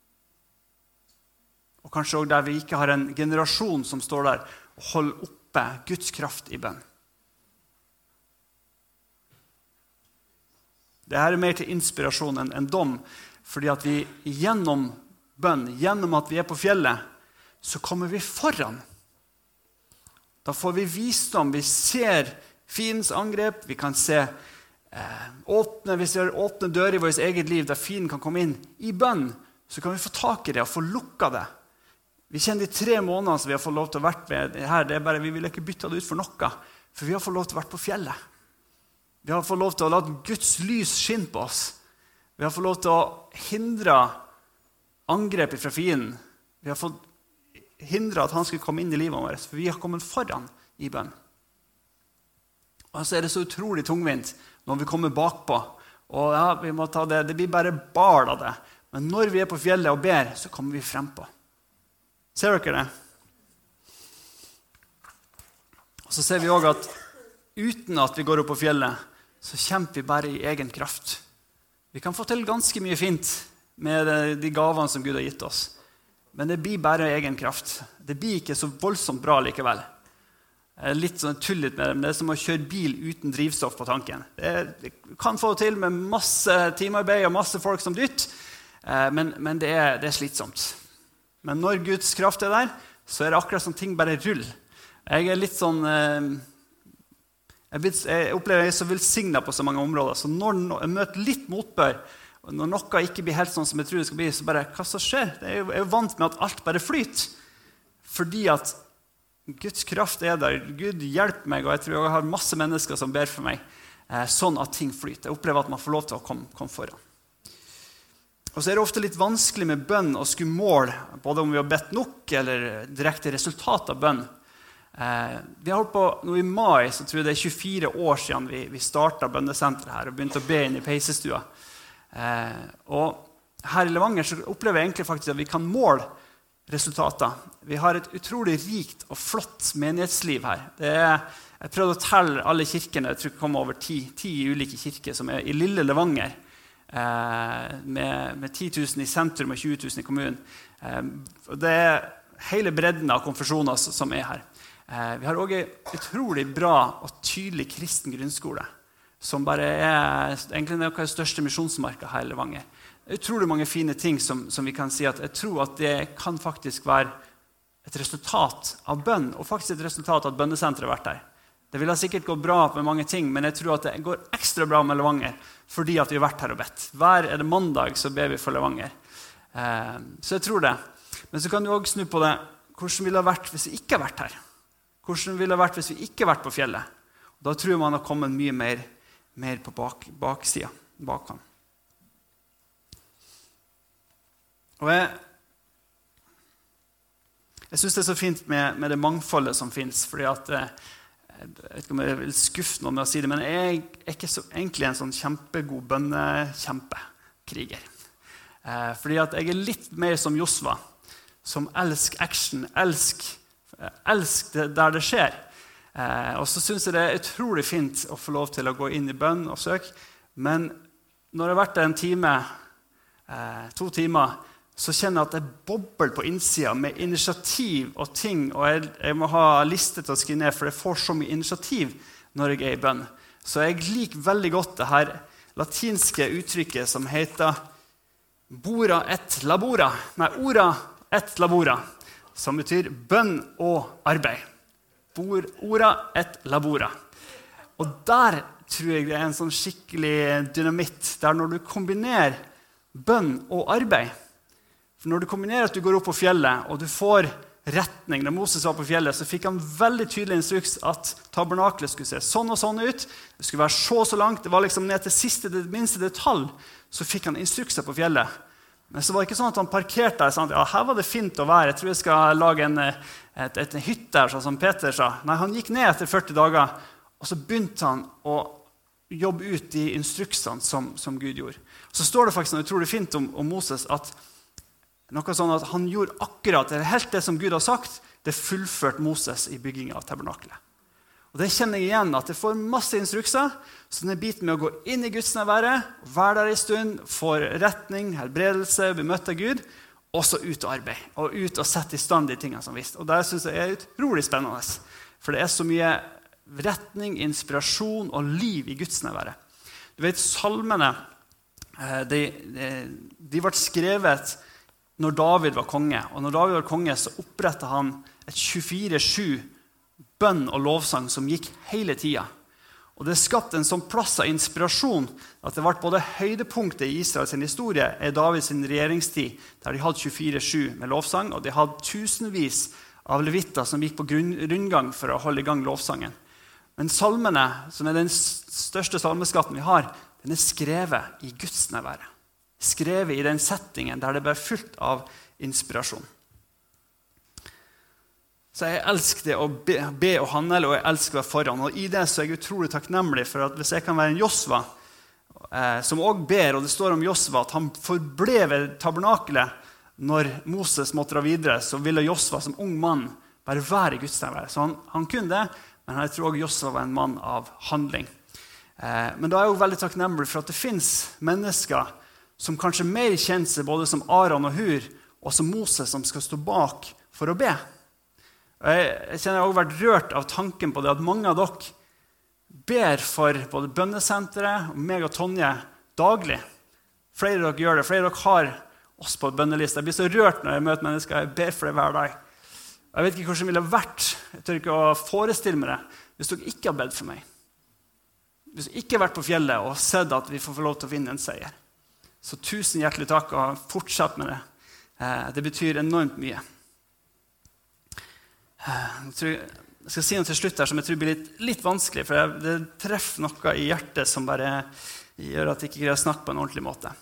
Speaker 1: Og kanskje også der vi ikke har en generasjon som står der og holder oppe Guds kraft i bønn. Det her er mer til inspirasjon enn en dom, fordi at vi gjennom bønn, gjennom at vi er på fjellet, så kommer vi foran. Da får vi visdom, vi ser fiendens angrep, vi kan se eh, åpne, hvis vi har åpne dører i vårt eget liv, der fienden kan komme inn i bønn, så kan vi få tak i det og få lukket det. Vi kjenner de tre månedene som vi har fått lov til å være med her, det er bare, vi vil ikke bytte det ut for noe, for vi har fått lov til å være på fjellet. Vi har fått lov til å la Guds lys skinne på oss. Vi har fått lov til å hindre angrep fra fienden. Vi har fått hindre at han skulle komme inn i livet vårt, for vi har kommet foran i bønn. Og så er det så utrolig tungvint når vi kommer bakpå. Og ja, vi må ta det, det blir bare bal av det. Men når vi er på fjellet og ber, så kommer vi frem på. Ser dere det? Og så ser vi også at uten at vi går opp på fjellet, så kjemper vi bare i egen kraft. Vi kan få til ganske mye fint med de gavene som Gud har gitt oss. Men det blir bare egen kraft. Det blir ikke så voldsomt bra likevel. Litt sånn tullet med det, men det er som å kjøre bil uten drivstoff på tanken. Det, det kan få til med masse teamarbeid og masse folk som dytter, men, men det, er, det er slitsomt. Men når Guds kraft er der, så er det akkurat som ting bare ruller. Jeg er litt sånn... Jeg opplever jeg er så velsignet på så mange områder, så når jeg møter litt motbør, Og når noe ikke blir helt sånn som jeg tror det skal bli, så bare, hva så skjer? Jeg er jo, jeg er jo vant med at alt bare flyter. Fordi at Guds kraft er der. Gud hjelper meg, og jeg tror jeg har masse mennesker som ber for meg, eh, sånn at ting flyter. Jeg opplever at man får lov til å komme, komme foran. Og så er det ofte litt vanskelig med bønn å skulle måle, både om vi har bedt nok eller direkte resultat av bønn. Eh, vi har holdt på, nå i mai, så tror jeg det er tjuefire år siden vi, vi startet bønnesenteret her og begynte å be inn i peisestua. Eh, og her i Levanger så opplever jeg egentlig faktisk at vi kan måle resultater. Vi har et utrolig rikt og flott menighetsliv her. Det er, jeg prøvde å telle alle kirkene, jeg tror det kom over ti, ti ulike kirker som er i lille Levanger. Eh, med, med ti tusen i sentrum og tjue tusen i kommunen. Eh, det er hele bredden av konfesjoner som er her. Eh, vi har også en utrolig bra og tydelig kristen grunnskole, som bare er egentlig noe av det største misjonsmarka her i Levanger. Det er utrolig mange fine ting som, som vi kan si at jeg tror at det kan faktisk være et resultat av bønn, og faktisk et resultat av at bønnesenteret har vært der. Det vil ha sikkert gå bra med mange ting, men jeg tror at det går ekstra bra med Levanger fordi at vi har vært her og bedt. Hver er det mandag så ber vi for Levanger. Eh, så jeg tror det. Men så kan du også snu på det. Hvordan ville det ha vært hvis vi ikke har vært her? Hvordan ville det ha vært hvis vi ikke har vært på fjellet? Og da tror jeg man har kommet mye mer, mer på bak, baksida, bakan. Og jeg, jeg synes det er så fint med, med det mangfoldet som finnes, fordi at jeg vet ikke om jeg vil skuffe noe med å si det, men jeg er ikke så, egentlig en sånn kjempegod bønnekjempekriger. Eh, fordi at jeg er litt mer som Josva, som elsker action, elsker, elsker det der det skjer. Eh, og så synes jeg det er utrolig fint å få lov til å gå inn i bønn og søk, men når jeg har vært der en time, eh, to timer, så kjenner jeg at det bobler på innsiden med initiativ og ting, og jeg, jeg må ha liste til å skrive ned, for jeg får så mye initiativ når jeg er i bønn. Så jeg liker veldig godt det her latinske uttrykket som heter bora et labora, nei, ora et labora, som betyr bønn og arbeid. Bor, ora et labora. Og der tror jeg det er en sånn skikkelig dynamitt, der når du kombinerer bønn og arbeid, for når du kombinerer at du går opp på fjellet, og du får retning, da Moses var på fjellet, så fikk han veldig tydelig instruks at tabernaklet skulle se sånn og sånn ut, det skulle være så så langt, det var liksom ned til siste, det minste detalj, så fikk han instrukser på fjellet. Men så var det ikke sånn at han parkerte der, sånn at ja, her var det fint å være, jeg tror jeg skal lage en, et, et hytte der, sånn som Peter sa. Nei, han gikk ned etter førti dager, og så begynte han å jobbe ut de instruksene som, som Gud gjorde. Så står det faktisk noe utrolig fint om, om Moses, at noe sånn at han gjorde akkurat det, helt det som Gud har sagt, det fullførte Moses i byggingen av tabernaklet. Og det kjenner jeg igjen, at jeg får masse instrukser, så denne biten med å gå inn i Guds nærvære, være der en stund, få retning, helbredelse, bli møtt av Gud, og så ut og arbeid, og ut og sette i stand de tingene som visst. Og det synes jeg er utrolig spennende, for det er så mye retning, inspirasjon og liv i Guds nærvære. Du vet, salmene, de, de, de ble skrevet når David var konge, og når David var konge, så opprettet han et tjuefire sju bønn og lovsang som gikk hele tiden. Og det skapte en sånn plass av inspirasjon at det ble både høydepunktet i Israels historie er Davids regjeringstid, der de hadde tjuefire sju med lovsang, og de hadde tusenvis av levitter som gikk på grunn, rundgang for å holde i gang lovsangen. Men salmene, som er den største salmeskatten vi har, den er skrevet i Guds nærvære. Skrevet i den settingen der det ble fullt av inspirasjon. Så jeg elsker det å be, be og handle, og jeg elsker å være foran. Og i det så er jeg utrolig takknemlig for at hvis jeg kan være en Josva, eh, som også ber, og det står om Josva, at han forble ved tabernakelet når Moses måtte dra videre, så ville Josva som ung mann bare være i Guds nærvær. Så han, han kunne det, men jeg tror også Josva var en mann av handling. Eh, men da er jeg jo veldig takknemlig for at det finnes mennesker som kanskje mer kjenner seg både som Aaron og Hur, og som Moses som skal stå bak for å be. Jeg, jeg kjenner jeg har også vært rørt av tanken på det at mange av dere ber for både bønnesenteret og meg og Tonje daglig. Flere av dere gjør det, flere av dere har oss på bønneliste. Jeg blir så rørt når jeg møter mennesker, jeg ber for det hver dag. Jeg vet ikke hvordan det ville vært, jeg tør ikke å forestille meg det, hvis dere ikke har bedt for meg. Hvis dere ikke har vært på fjellet og sett at vi får få lov til å vinne en seier. Så tusen hjertelig takk, og fortsett med det. Det betyr enormt mye. Jeg, tror, jeg skal si noe til slutt her som jeg tror blir litt, litt vanskelig, for det treffer noe i hjertet som bare gjør at jeg ikke greier å snakke på en ordentlig måte.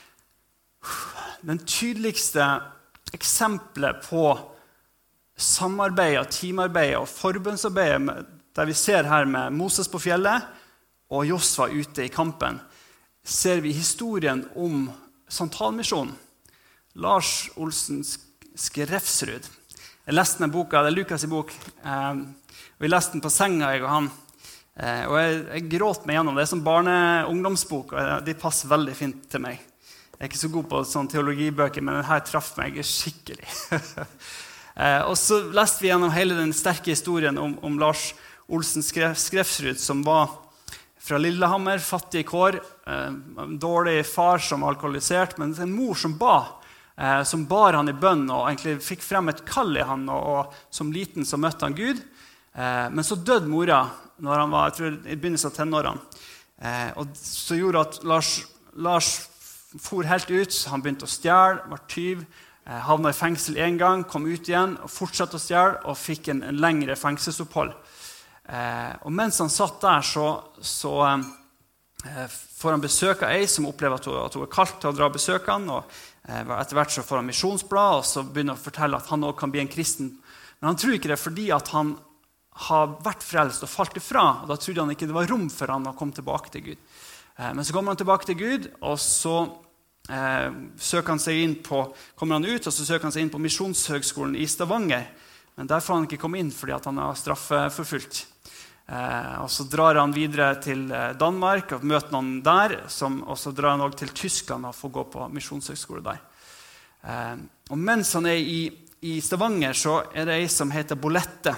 Speaker 1: Den tydeligste eksempelet på samarbeid, teamarbeid og forbundsarbeid, der vi ser her med Moses på fjellet og Josva ute i kampen, ser vi historien om Santalmisjonen. Lars Olsen Skrefsrud. Jeg leste denne boka, det er Lukas i bok, eh, og jeg leste den på senga, jeg og han. Eh, og jeg, jeg gråt meg gjennom det. Det er som barne-ungdomsbok, og de passer veldig fint til meg. Jeg er ikke så god på sånne teologibøker, men denne traff meg skikkelig. eh, og så leste vi gjennom hele den sterke historien om, om Lars Olsen Skrefsrud, som var fra Lillehammer, fattig kår, eh, en dårlig far som var alkoholisert, men en mor som ba, eh, som bar han i bønn, og egentlig fikk frem et kall i han, og, og som liten så møtte han Gud. Eh, men så døde mora når han var, jeg tror, i begynnelsen av tenårene. Eh, og så gjorde at Lars, Lars for helt ut, han begynte å stjele, var tyv, eh, havnet i fengsel en gang, kom ut igjen, og fortsatte å stjele, og fikk en, en lengre fengselsopphold. Eh, og mens han satt der, så, så eh, får han besøk av ei som opplever at hun, at hun er kalt til å dra og besøke han, og eh, etter hvert så får han misjonsblad, og så begynner han å fortelle at han også kan bli en kristen. Men han tror ikke det fordi at han har vært frelst og falt ifra, og da trodde han ikke det var rom for han å komme tilbake til Gud. Eh, men så kommer han tilbake til Gud, og så eh, søker han seg inn på, kommer han ut, og så søker han seg inn på Misjonshøgskolen i Stavanger, men der får han ikke komme inn fordi at han er straffeforfulgt. Eh, og så drar han videre til Danmark og møter noen der, som, og så drar han også til Tyskland og får gå på misjonshøgskole der. Eh, og mens han er i, i Stavanger, så er det en som heter Bolette.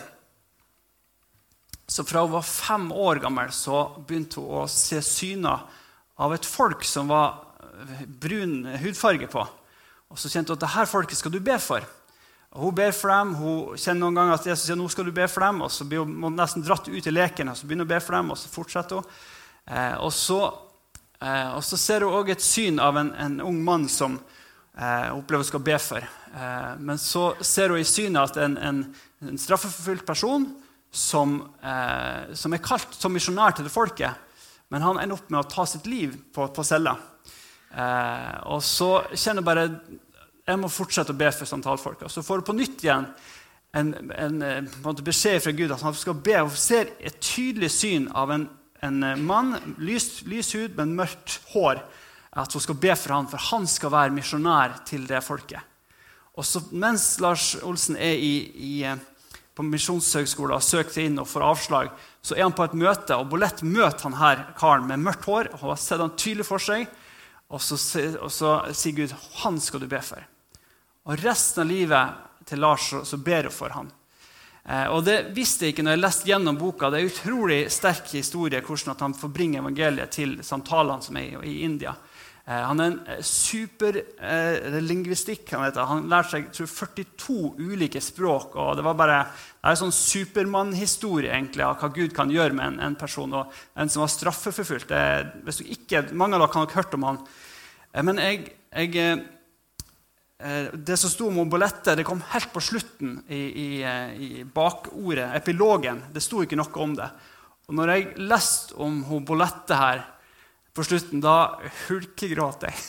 Speaker 1: Så fra hun var fem år gammel, så begynte hun å se syner av et folk som var brun hudfarge på. Og så kjente hun at dette folket skal du be for. Og hun ber for dem, hun kjenner noen ganger at Jesus sier, nå skal du be for dem, og så blir hun nesten dratt ut i leken, og så begynner hun å be for dem, og så fortsetter hun. Eh, og, så, eh, og så ser hun også et syn av en, en ung mann som eh, opplever skal be for. Eh, men så ser hun i synet at en, en, en straffeforfulgt person som, eh, som er kalt som misjonær til det folket, men han ender opp med å ta sitt liv på, på cella. Eh, og så kjenner bare jeg må fortsette å be for samtalefolk. Så får du på nytt igjen en, en, en beskjed fra Gud at han skal be, og ser et tydelig syn av en, en mann, lys, lys hud, men mørkt hår, at hun skal be for han, for han skal være misjonær til det folket. Og så mens Lars Olsen er i, i, på misjonshøgskolen og søker inn og får avslag, så er han på et møte, og Bolette møter han her, karen med mørkt hår, og har sett han tydelig for seg, og så, og så sier Gud, han skal du be for. Og resten av livet til Lars så, så ber hun for han. Eh, og det visste jeg ikke når jeg leste gjennom boka. Det er en utrolig sterk historie hvordan at han får bringe evangeliet til samtalene som er i, i India. Eh, han er en super eh, lingvistikk, han heter. Han lærte seg tror, førtito ulike språk, og det var bare det er en sånn supermann-historie egentlig av hva Gud kan gjøre med en, en person, og en som var straffeforfulgt. Det, hvis du ikke, mange av dere kan ha hørt om han. Eh, men jeg... jeg Det som sto om Bolette, det kom helt på slutten i, i, i bakordet, epilogen. Det sto ikke noe om det. Og når jeg leste om Bolette her på slutten, da hulkegråt jeg.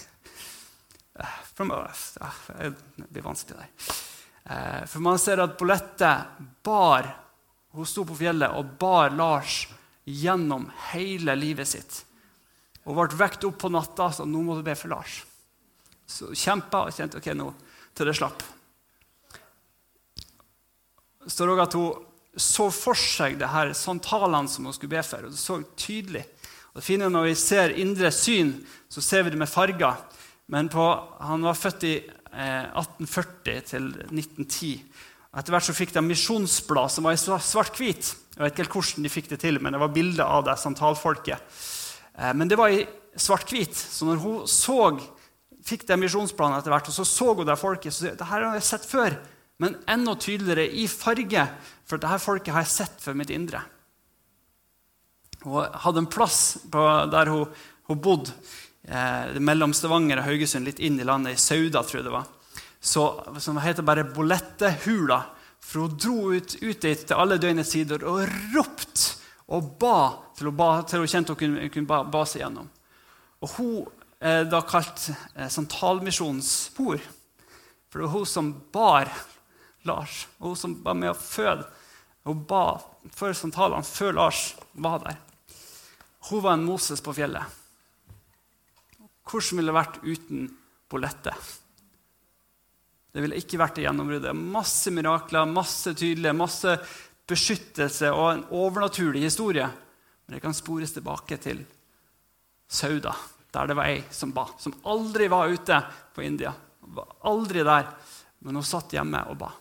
Speaker 1: Det blir vanskelig der. For man ser at Bolette bar, hun sto på fjellet og bar Lars gjennom hele livet sitt. Hun ble vekt opp på natta, så nå må du be for Lars. Så kjempet og kjente, ok, nå til det slapp. Det står også at hun så for seg det her samtalene som hun skulle be for, og det så tydelig. Og det fine når vi ser indre syn, så ser vi det med farger. Men på, han var født i eh, atten førti til nitten ti. Etter hvert så fikk de misjonsblad som var i svart-hvit. Jeg vet ikke helt hvordan de fikk det til, men det var bilder av det samtalfolket. Eh, men det var i svart-hvit, så når hun så fikk det misjonsplanen etter hvert, og så så hun det folket, så det her har jeg sett før, men enda tydeligere i farge, for dette folket har jeg sett for mitt indre. Hun hadde en plass på, der hun, hun bodde eh, mellom Stavanger og Haugesund, litt inn i landet, i Sauda, tror jeg det var, så, som heter bare Bolettehula, for hun dro ut, ut dit til alle døgnets sider og ropt og ba til hun, ba, til hun kjente hun kunne, kunne ba, ba seg gjennom. Og hun er da kalt eh, Santalmisjonens mor, for det var hun som bar Lars, og hun som var med å føde, og ba for Santalene før Lars var der. Hun var en Moses på fjellet. Hvordan ville det vært uten Bolette? Det ville ikke vært det gjennombruddet. Masse mirakler, masse tydelige, masse beskyttelse og en overnaturlig historie. Men det kan spores tilbake til Sauda, der det var ei som ba, som aldri var ute på India. Hun var aldri der, men hun satt hjemme og ba.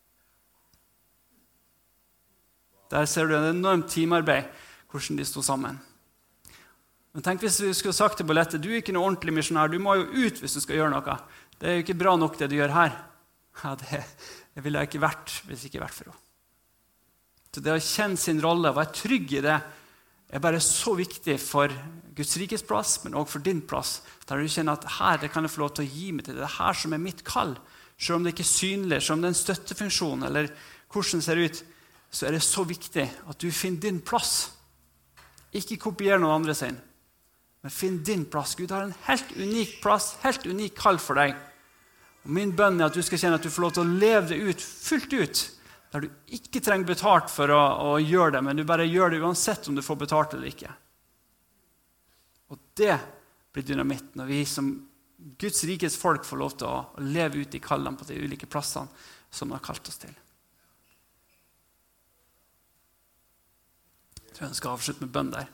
Speaker 1: Der ser du en enormt teamarbeid, hvordan de stod sammen. Men tenk hvis vi skulle sagt til Bolette, du er ikke noe ordentlig misjonær, du må jo ut hvis du skal gjøre noe. Det er jo ikke bra nok det du gjør her. Ja, det, det ville jeg ikke vært hvis det ikke vært for henne. Så det å kjenne sin rolle og være trygg i det er bare så viktig for Guds rikes plass, men også for din plass. Der du kjenner at her det kan jeg få lov til å gi meg til. Det er her som er mitt kall. Selv om det ikke er synlig, selv om det er en støttefunksjon, eller hvordan det ser ut, så er det så viktig at du finner din plass. Ikke kopier noen andre sin, men finn din plass. Gud har en helt unik plass, helt unik kall for deg. Og min bønn er at du skal kjenne at du får lov til å leve det ut, fullt ut, der du ikke trenger betalt for å, å gjøre det, men du bare gjør det uansett om du får betalt eller ikke. Og det blir dynamitt når vi som Guds rikes folk får lov til å, å leve ut i kallene på de ulike plassene som han har kalt oss til. Jeg tror jeg skal avslutte med bønn der.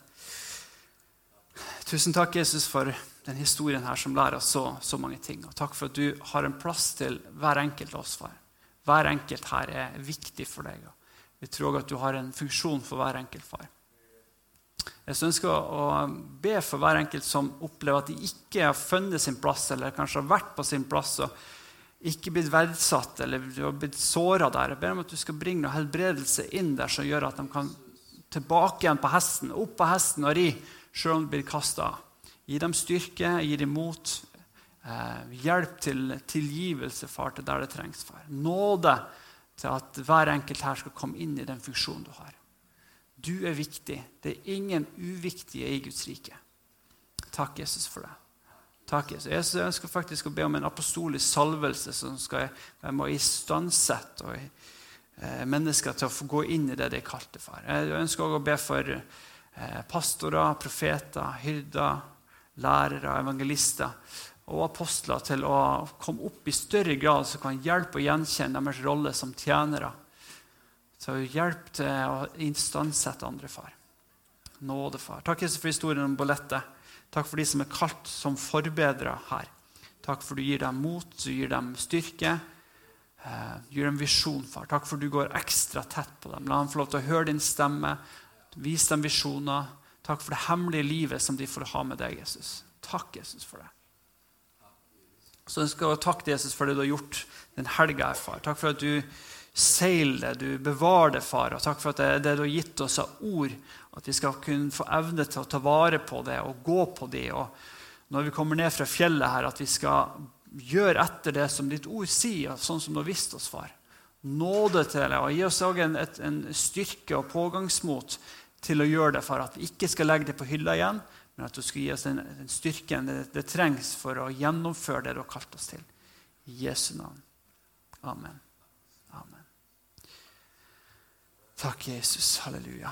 Speaker 1: Tusen takk, Jesus, for den historien her som lærer oss så, så mange ting. Og takk for at du har en plass til hver enkelt av oss, far. Hver enkelt her er viktig for deg. Vi tror også at du har en funksjon for hver enkelt, far. Jeg ønsker å be for hver enkelt som opplever at de ikke har funnet sin plass, eller kanskje har vært på sin plass, og ikke blitt verdsatt, eller har blitt såret der. Jeg ber om at du skal bringe noe helbredelse inn der, som gjør at de kan tilbake igjen på hesten, opp på hesten og ri, selv om de blir kastet. Gi dem styrke, gi dem mot, eh, hjelp til tilgivelse, far, til der det trengs, far. Nåde til at hver enkelt her skal komme inn i den funksjonen du har. Du er viktig. Det er ingen uviktige i Guds rike. Takk, Jesus, for det. Takk, Jesus. Jeg ønsker faktisk å be om en apostolisk salvelse som skal være med å istandsette og eh, mennesker til å få gå inn i det de er kalt til, far. Jeg ønsker også å be for eh, pastorer, profeter, hyrder, lærere, evangelister og apostler til å komme opp i større grad som kan hjelpe og gjenkjenne deres rolle som tjenere. Så hjelp til å istandsette andre, far. Nåde, far. Takk, Jesus, for historien om Bolette. Takk for de som er kalt som forbedrere her. Takk for du gir dem mot, du gir dem styrke, eh, gir dem visjon, far. Takk for du går ekstra tett på dem. La dem få lov til å høre din stemme, vis dem visjoner. Takk for det hemmelige livet som de får ha med deg, Jesus. Takk, Jesus, for det. Så jeg skal takke Jesus for det du har gjort den helga her, far. Takk for at du seiler det, du bevarer det, far. Og takk for at det, det du har gitt oss av ord, at vi skal kunne få evne til å ta vare på det og gå på det. Og når vi kommer ned fra fjellet her, at vi skal gjøre etter det som ditt ord sier, sånn som du har visst oss, far. Nåde til det, og gi oss også en, et, en styrke og pågangsmot til å gjøre det, for at vi ikke skal legge det på hylla igjen, men at du skal gi oss den, den styrken det, det trengs for å gjennomføre det du har kalt oss til. I Jesu navn. Amen. Amen. Takk, Jesus. Halleluja.